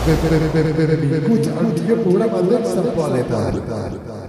Benvinguts al millor programa del planeta.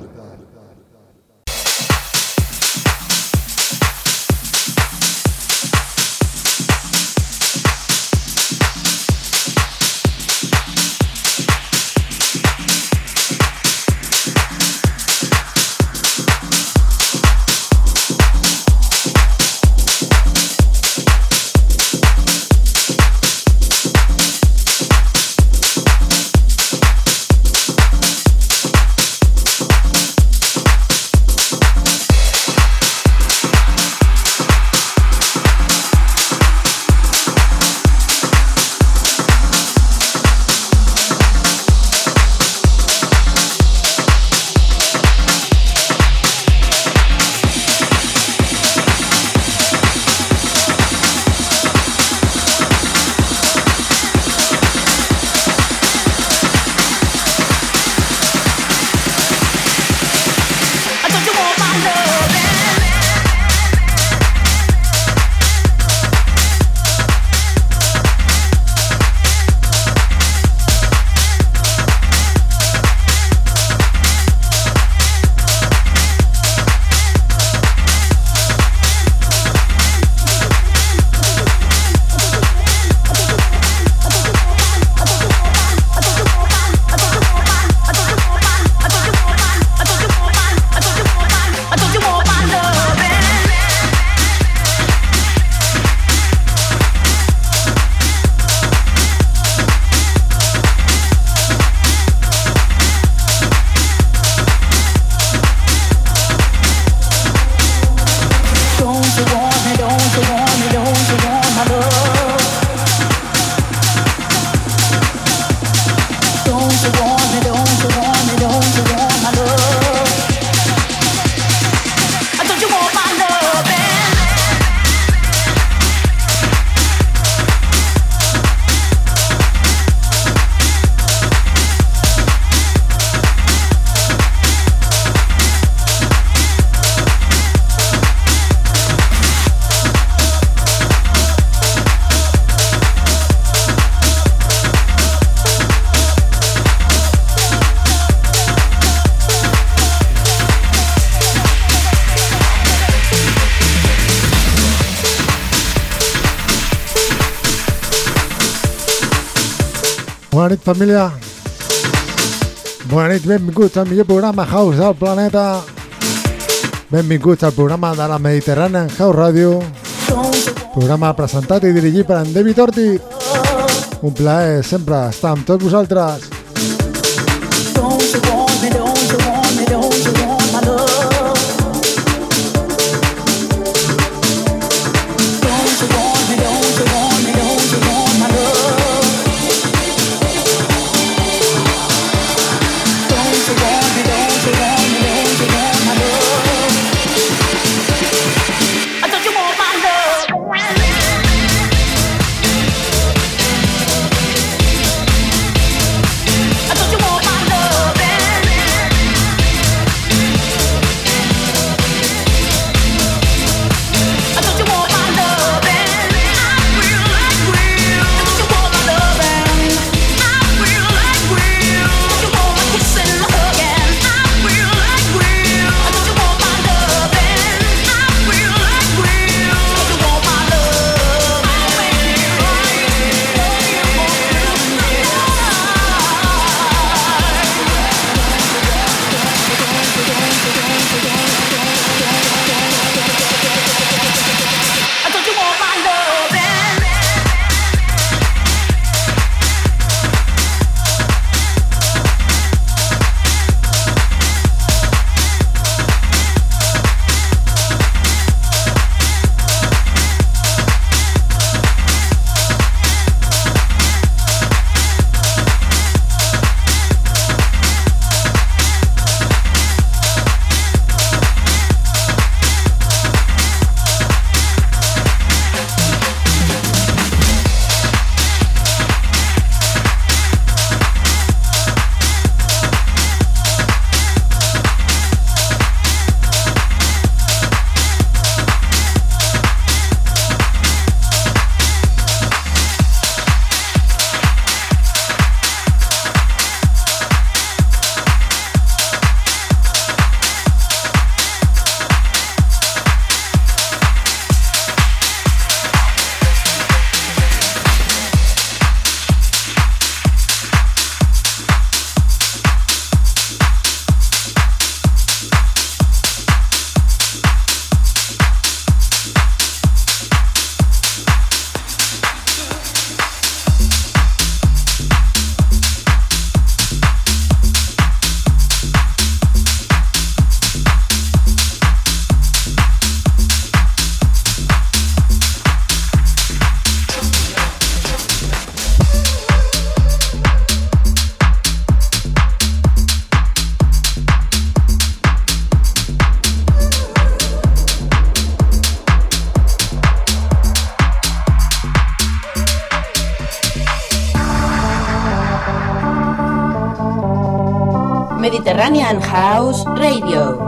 Bona nit, família. Bona nit, benvinguts al millor programa House del planeta. Benvinguts al programa de la Mediterrània en House Radio. Programa presentat i dirigit per en David Orti. Un plaer sempre estar amb tots vosaltres. Mediterranean House Radio.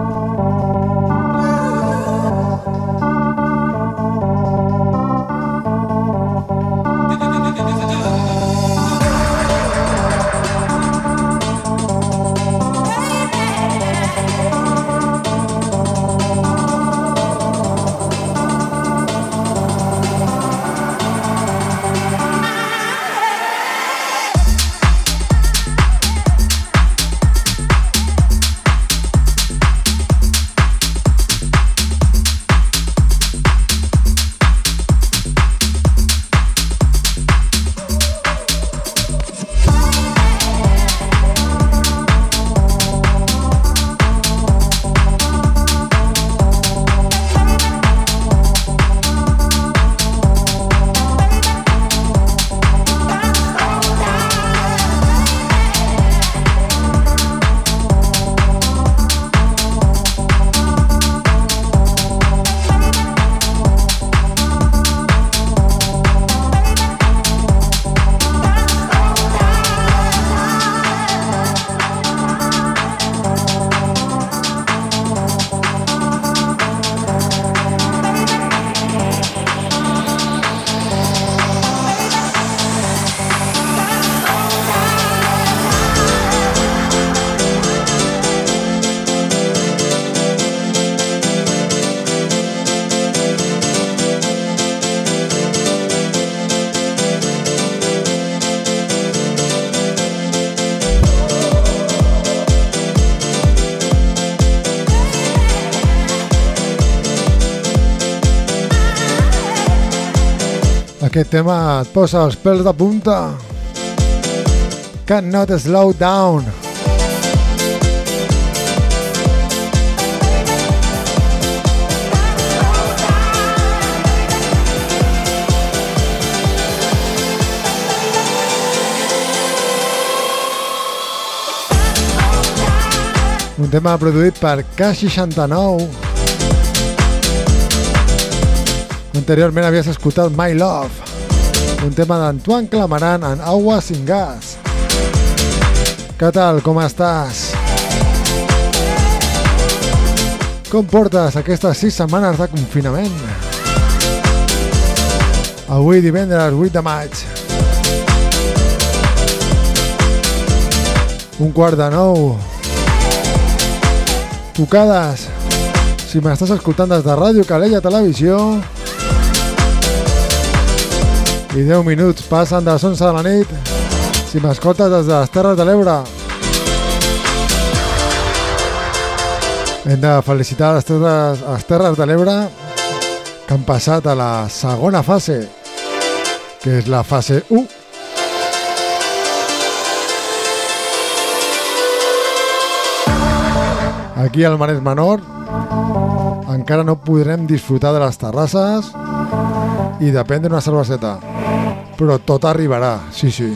Aquest tema et posa els pèls de punta. Cannot Slow Down. Un tema produït per K69. Anteriorment havies escoltat My Love, un tema d'Antoine Clamaran en Agua sin Gas. Què tal, com estàs? Com portes aquestes 6 setmanes de confinament? Avui divendres 8 de maig. 8:45. Tocades. Si m'estàs escoltant des de Ràdio Calella Televisió, i 10 minuts passen de les 11 de la nit si m'escoltes des de les Terres de l'Ebre. Hem de felicitar les Terres de l'Ebre que han passat a la segona fase, que és la fase 1. Aquí al Maresme Nord encara no podrem disfrutar de les terrasses i de prendre una cerveseta, però tot arribarà, sí, sí.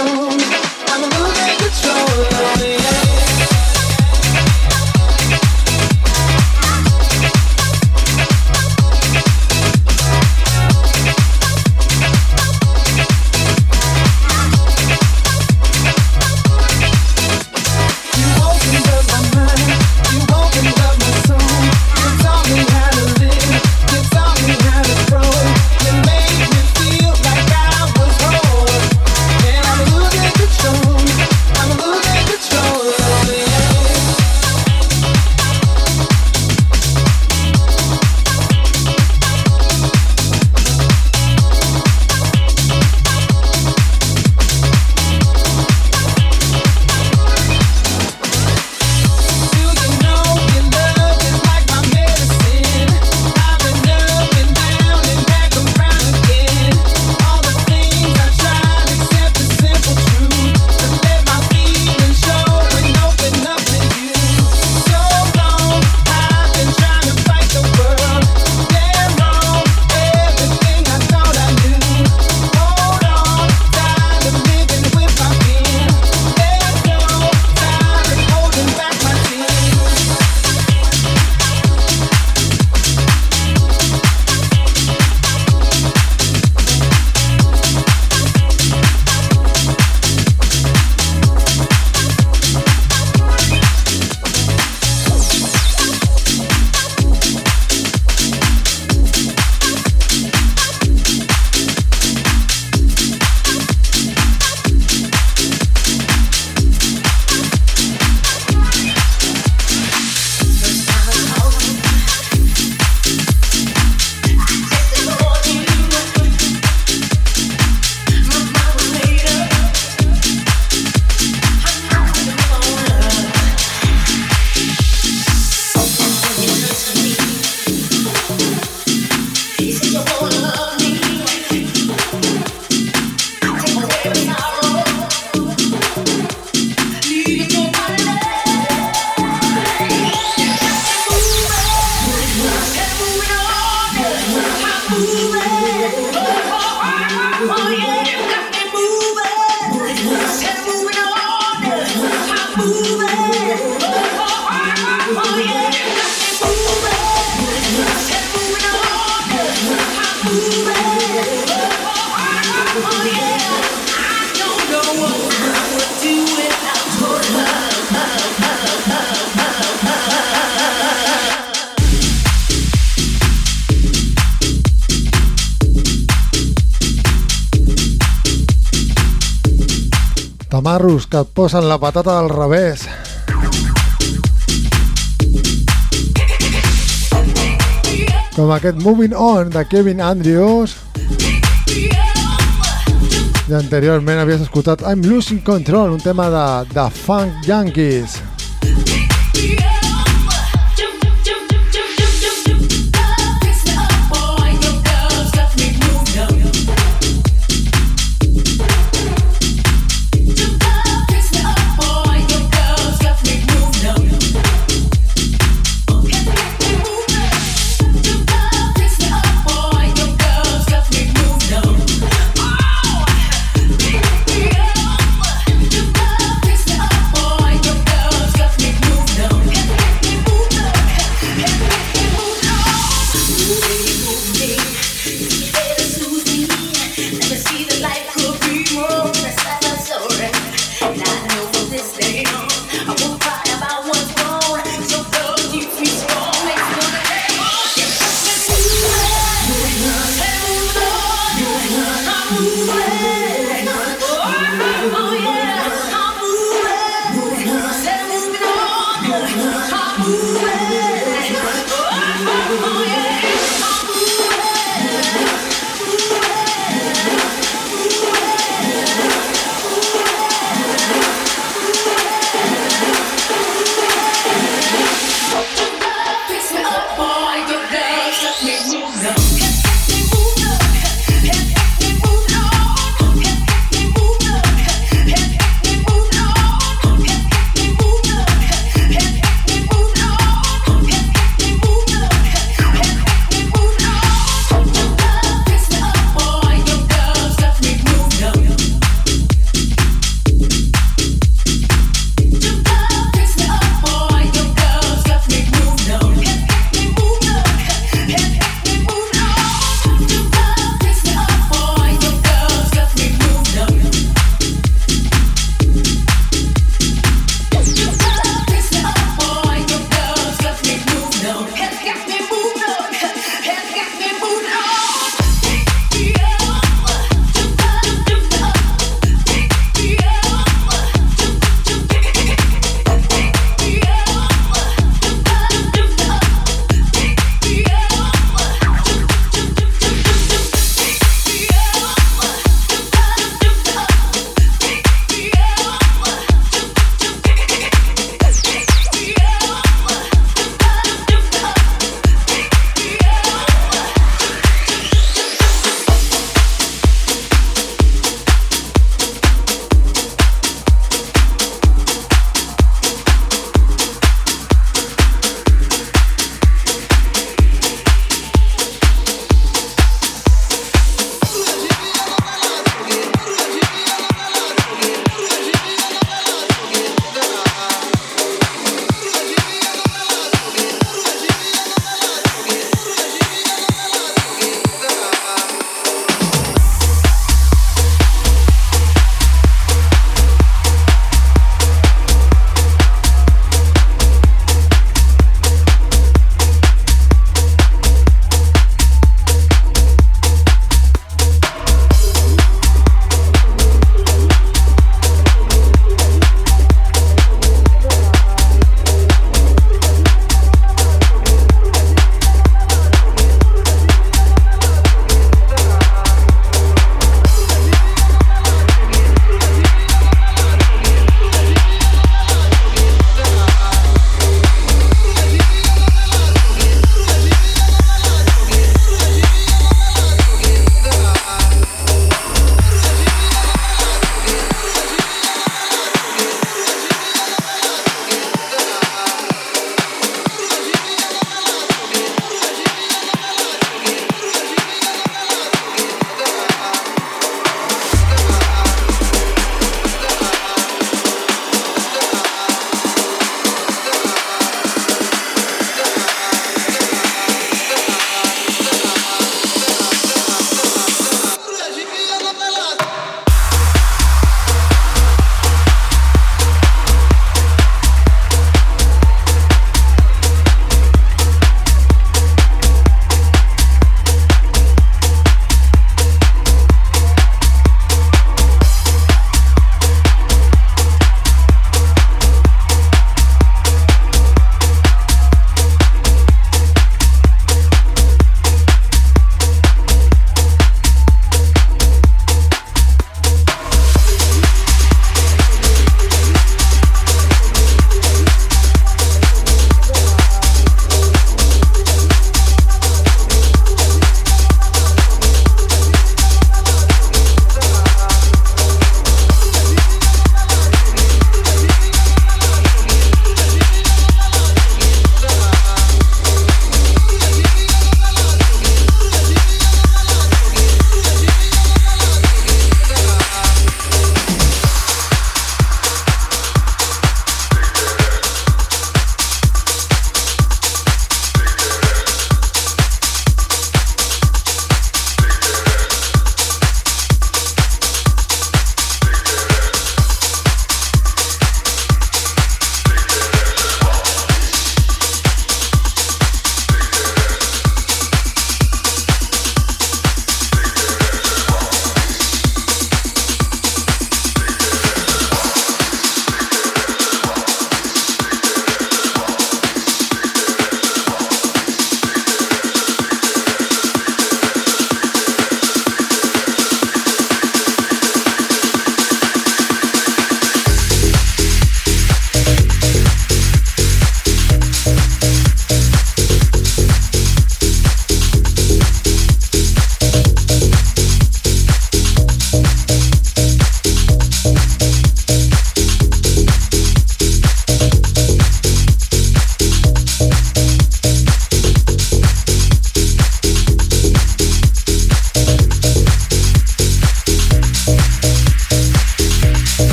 Tamarros que et posen la patata al revés. Com aquest Moving On de Kevin Andrews. I anteriorment havies escoltat I'm Losing Control, un tema de Funk Yankees.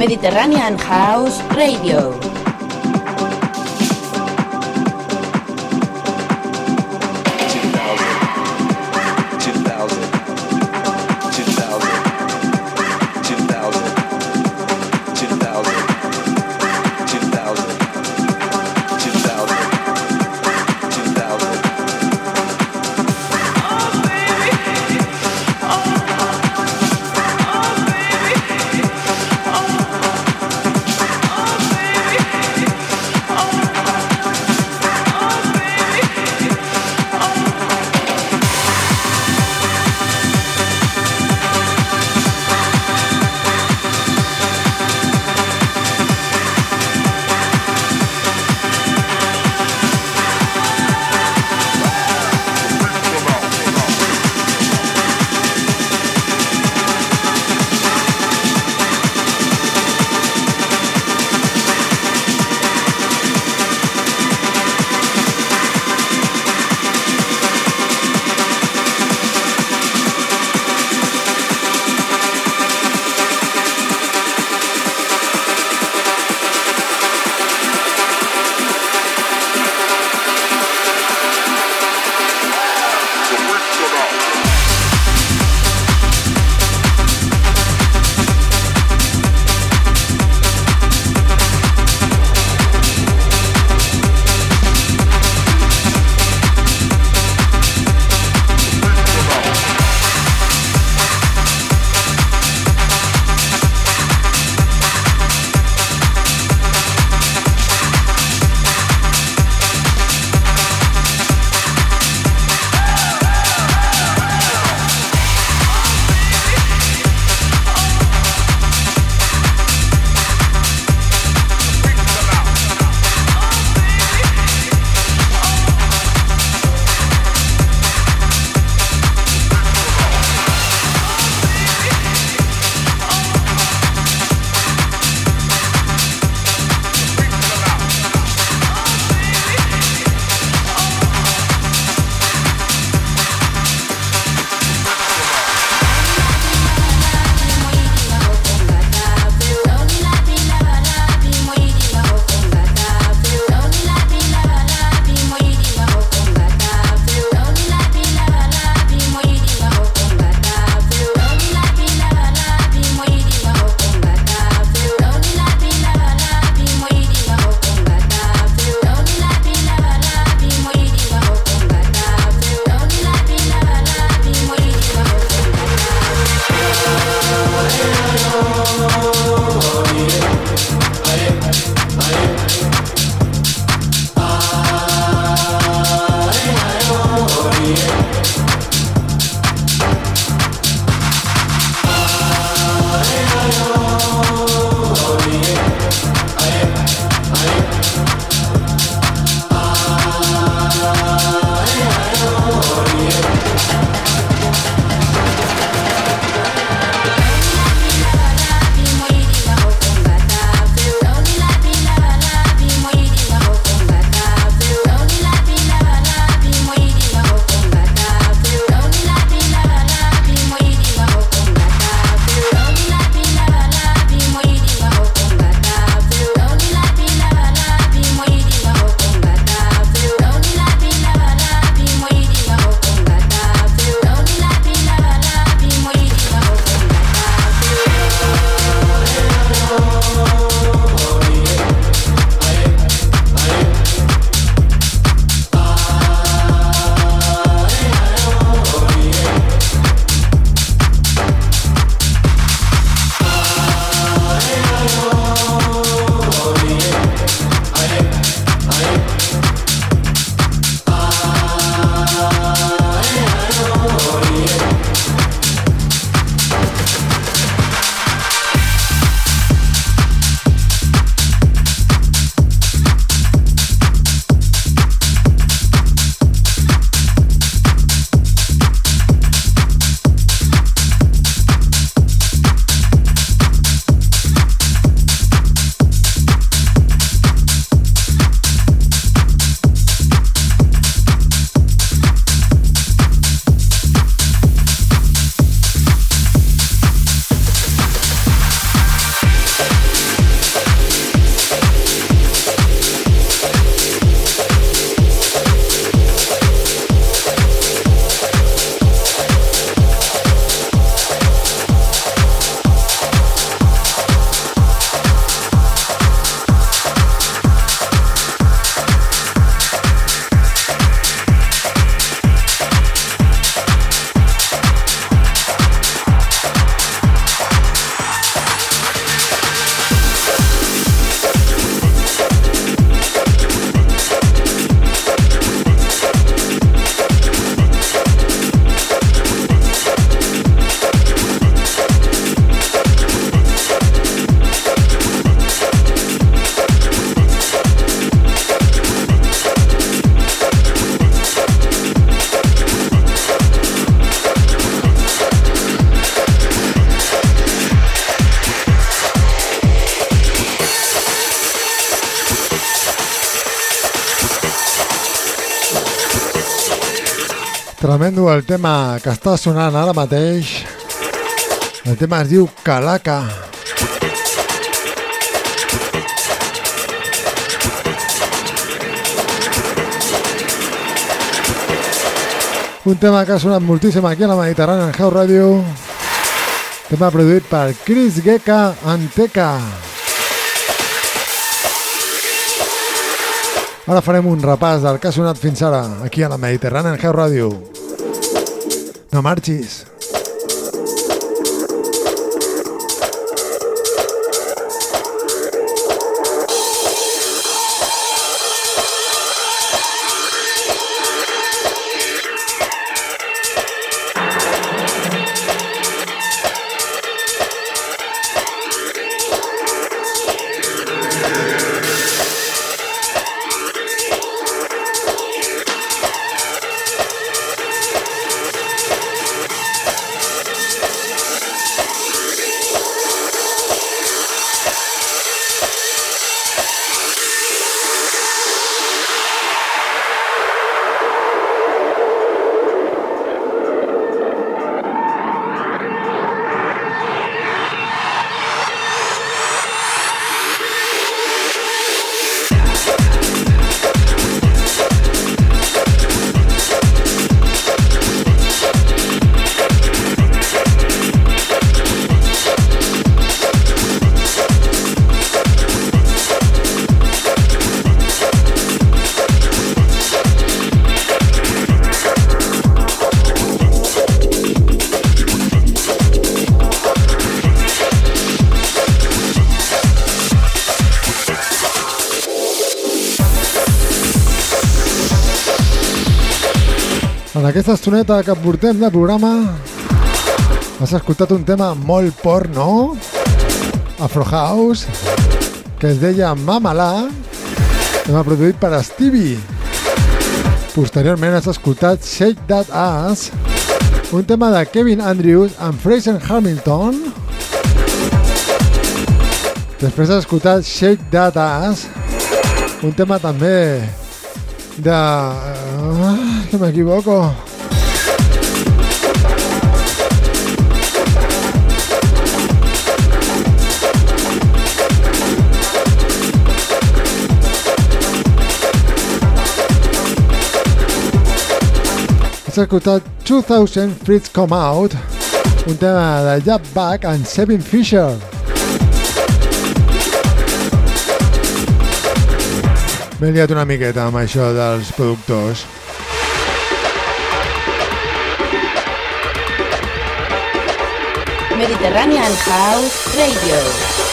Mediterranean House Radio. Tremendo el tema que està sonant ara mateix. El tema es diu Calaca. Un tema que ha sonat moltíssim aquí a la Mediterrània en House Radio. Tema produït per Chris Geka Anteca. Ara farem un repàs del que ha sonat fins ara aquí a la Mediterrània en House Radio. No marxis. En aquesta estoneta que portem de programa has escoltat un tema molt porno, Afro House, que es deia Mamala, tema produït per Stevie. Posteriorment has escoltat Shake That Ass, un tema de Kevin Andrews amb Fraser Hamilton. Després has escoltat Shake That Ass, un tema també de... que m'equivoco. Has escoltat 2000 Fritz Come Out, un tema de Jab Back and Sevin Fisher. M'he liat una miqueta amb això dels productors. Mediterranean House Radio.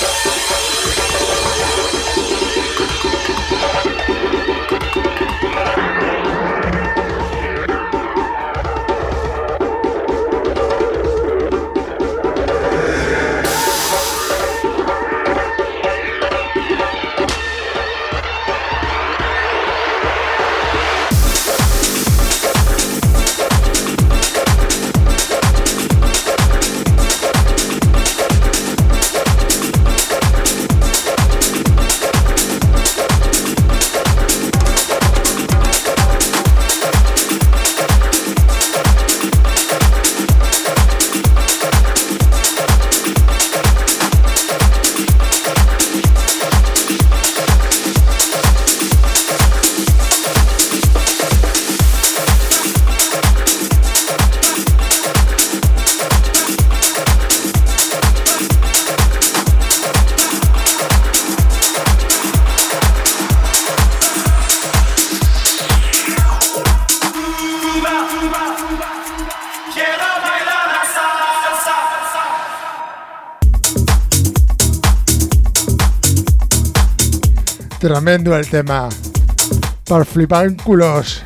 Tremendo el tema, per flipar en colors.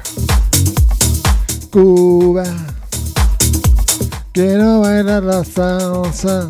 Cuba, quiero bailar la salsa.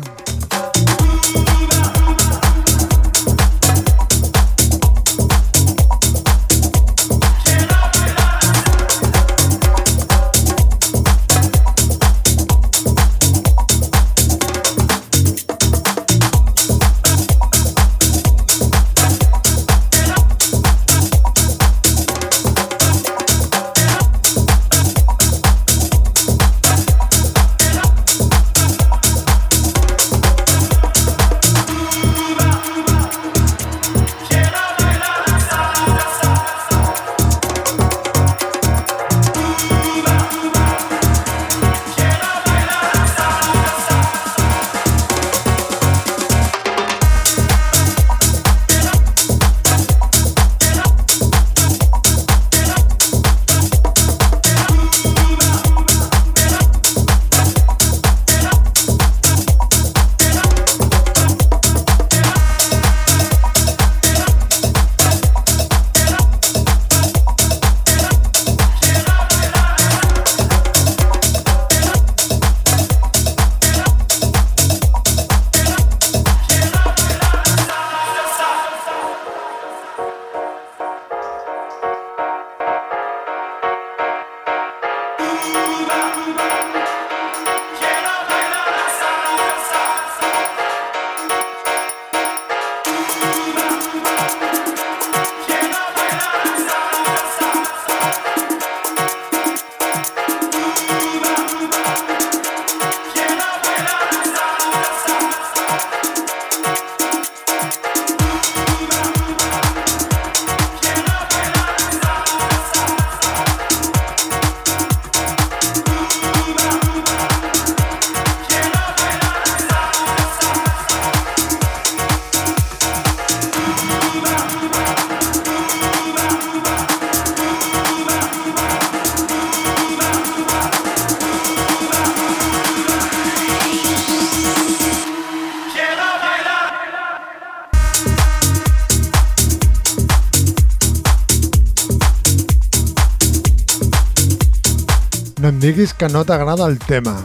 No em diguis que no t'agrada el tema.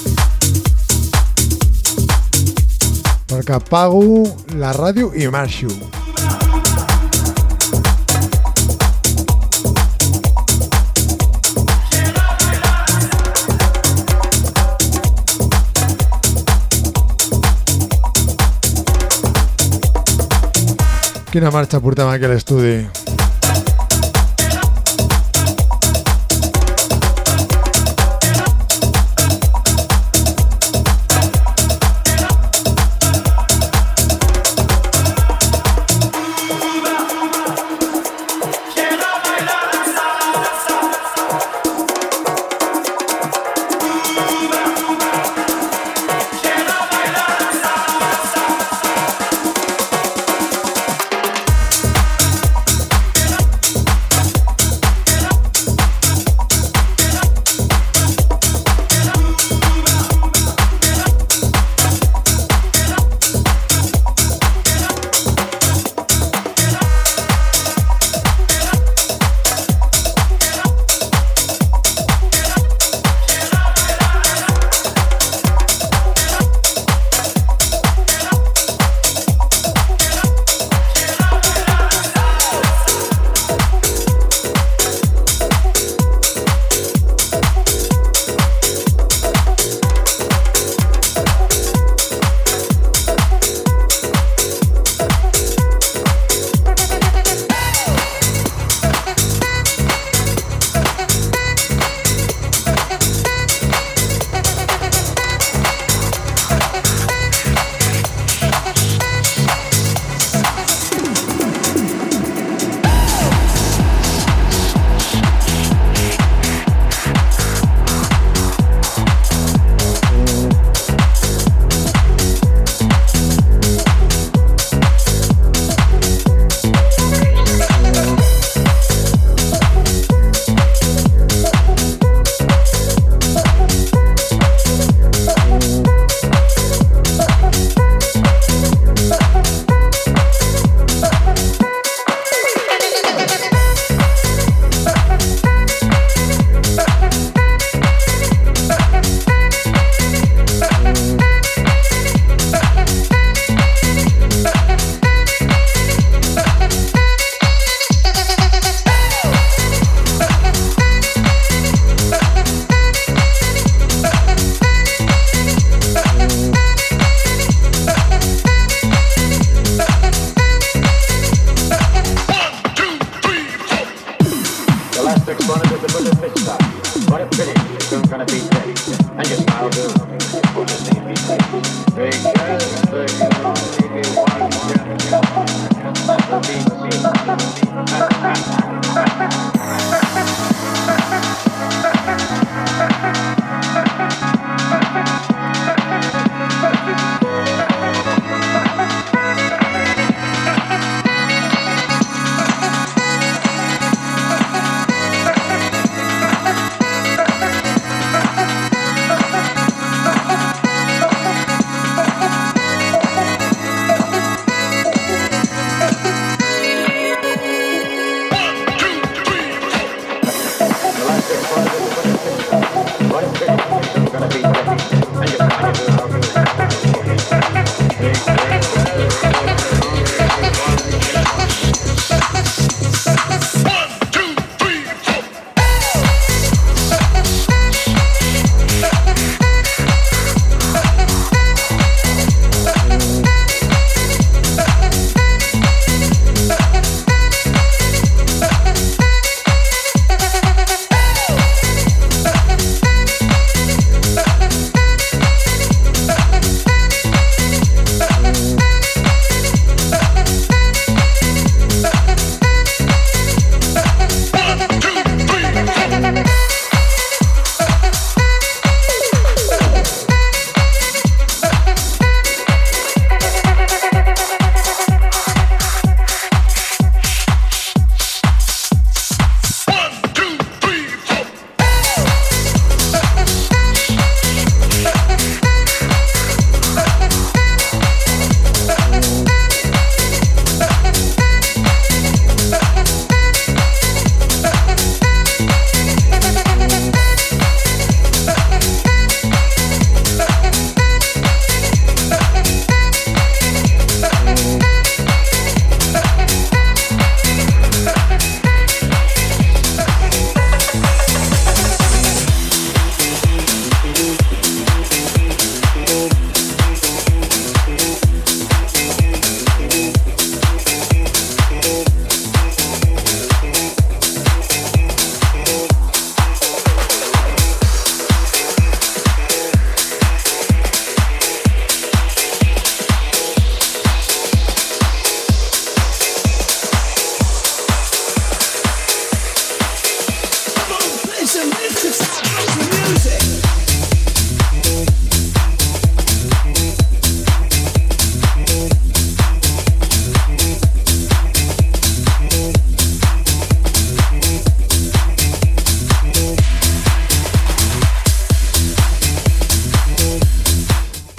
Perquè apago la ràdio i marxo. Quina marxa portem aquí a l'estudi.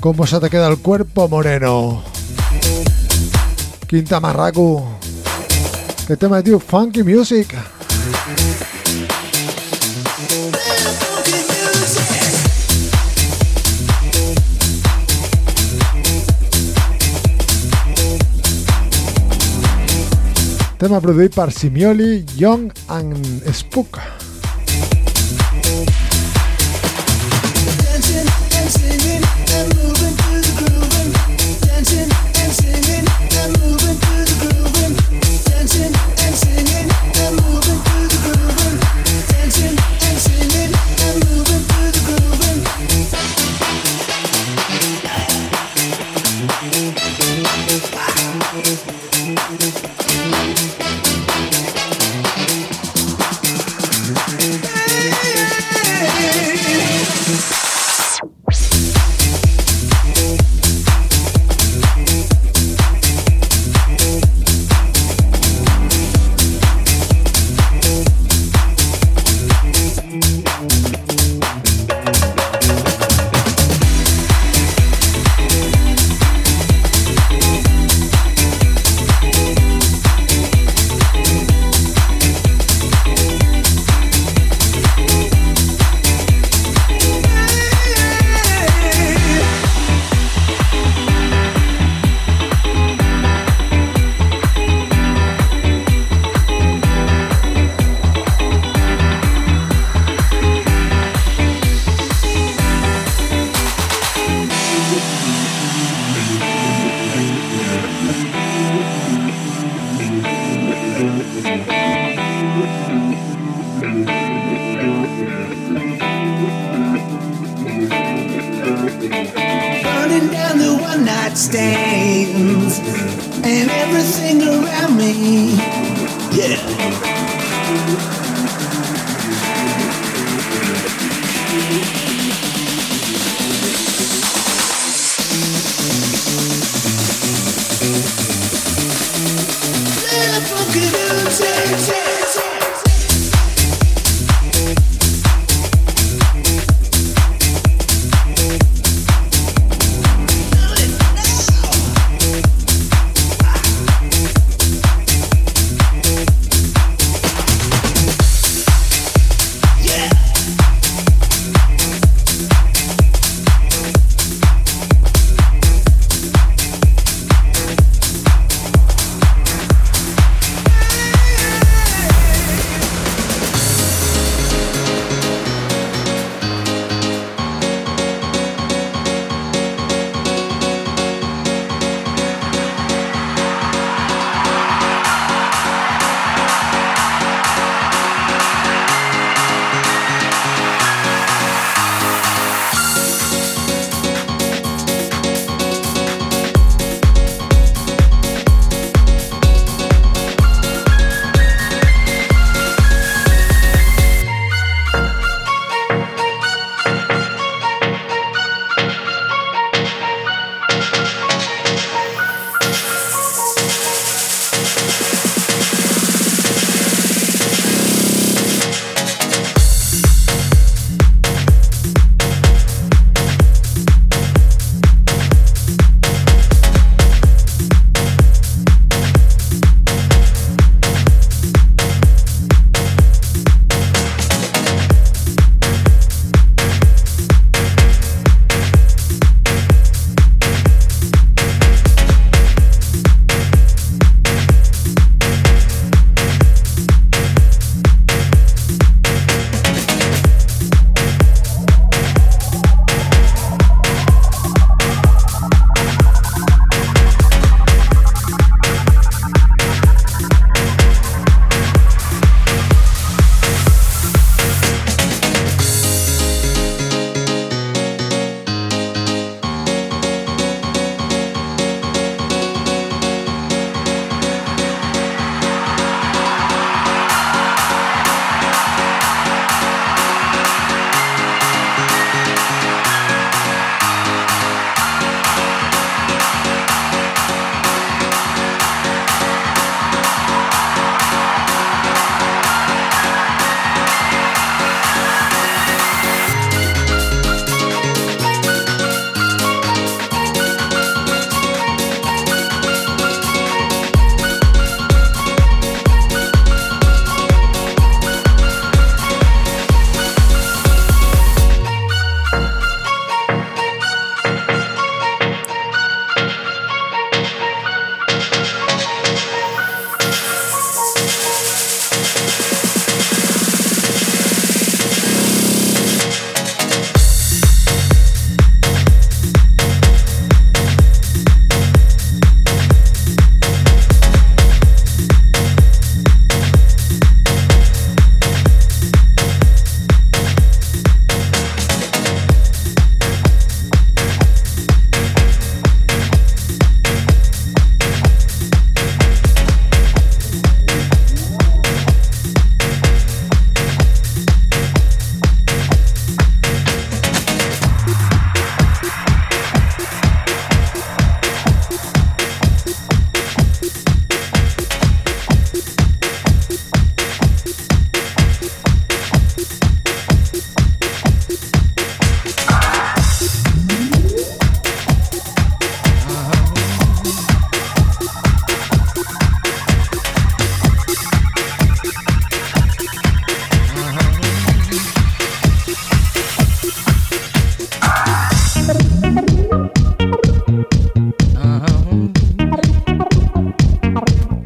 ¿Cómo se te queda el cuerpo, moreno? Quinta Marracu. ¿Qué tema, tío? Funky Music. Tema produït per Simioli, Young and Spook.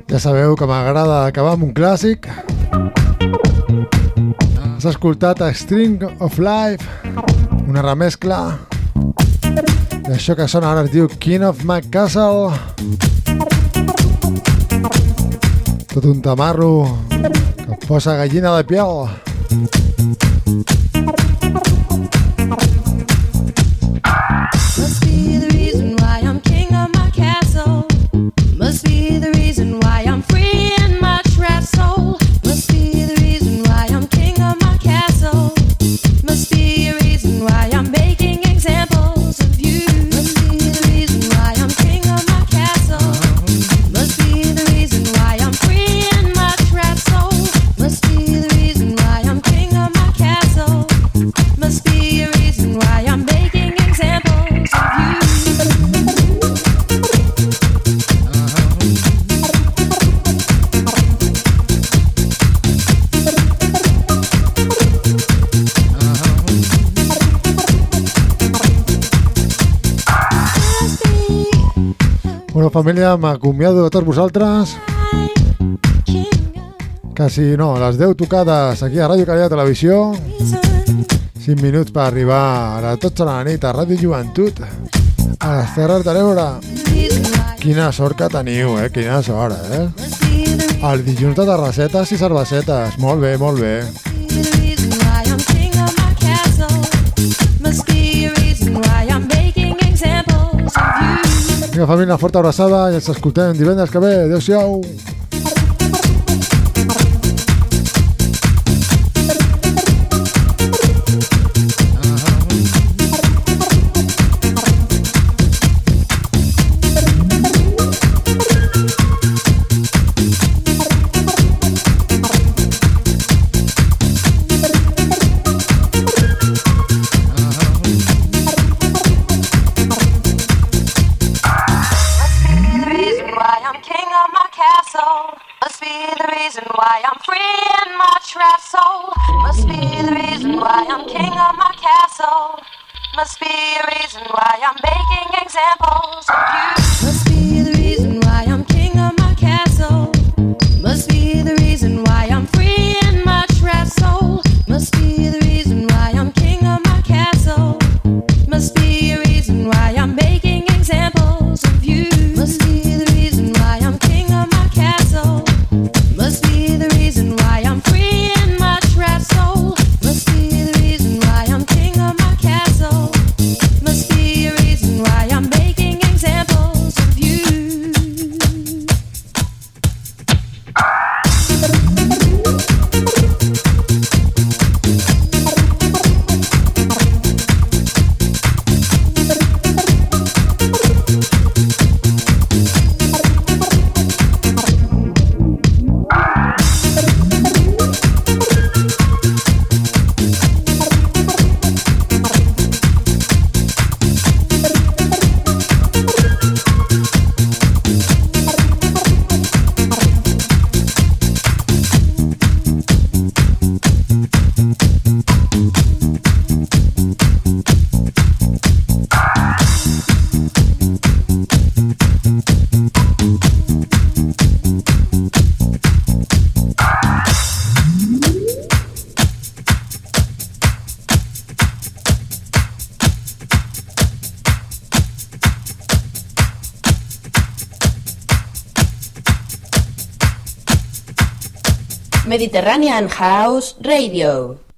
Ja sabeu que m'agrada acabar amb un clàssic. Has escoltat a String of Life, una remescla d'això que sona ara es diu King of My Castle. Tot un tamarro que et posa gallina de piel. Must be the reason why I'm king of my castle. Must be the reason why I'm free in my trapped soul. Must be the reason why I'm king of my castle. Must be a reason why I'm making examples of you. Must be the reason why I'm king of my castle. Must be the reason why I'm free in my trapped soul. Must be the reason why I'm king of my castle. Must be a reason why I'm making examples of you. Bueno, família, m'acomiado de tots vosaltres. Quasi, no, a les 10 tocades aquí a Ràdio Calella Televisió. 5 minuts per arribar a les 12 de la nit a Ràdio Joventut, a les Terres de l'Ebre. Quina sort que teniu, quina sort, El dilluns de terrassetes i cervesetes. Molt bé, molt bé. Vinga, família, forta abraçada i ens escoltem divendres que ve. Adéu-siau. Must be a reason why I'm making examples of you. Must be the reason why I'm king of my castle. Must be the reason why I'm free in my trapped soul. Must be the reason why I'm king of my castle. Must be a reason why I'm making examples of you. Must be the reason why I'm king of my castle. Must be the reason why I'm free in my trapped soul. Must be the reason why I'm king of my castle. Must be a reason why I'm making examples of you. Mediterranean House Radio.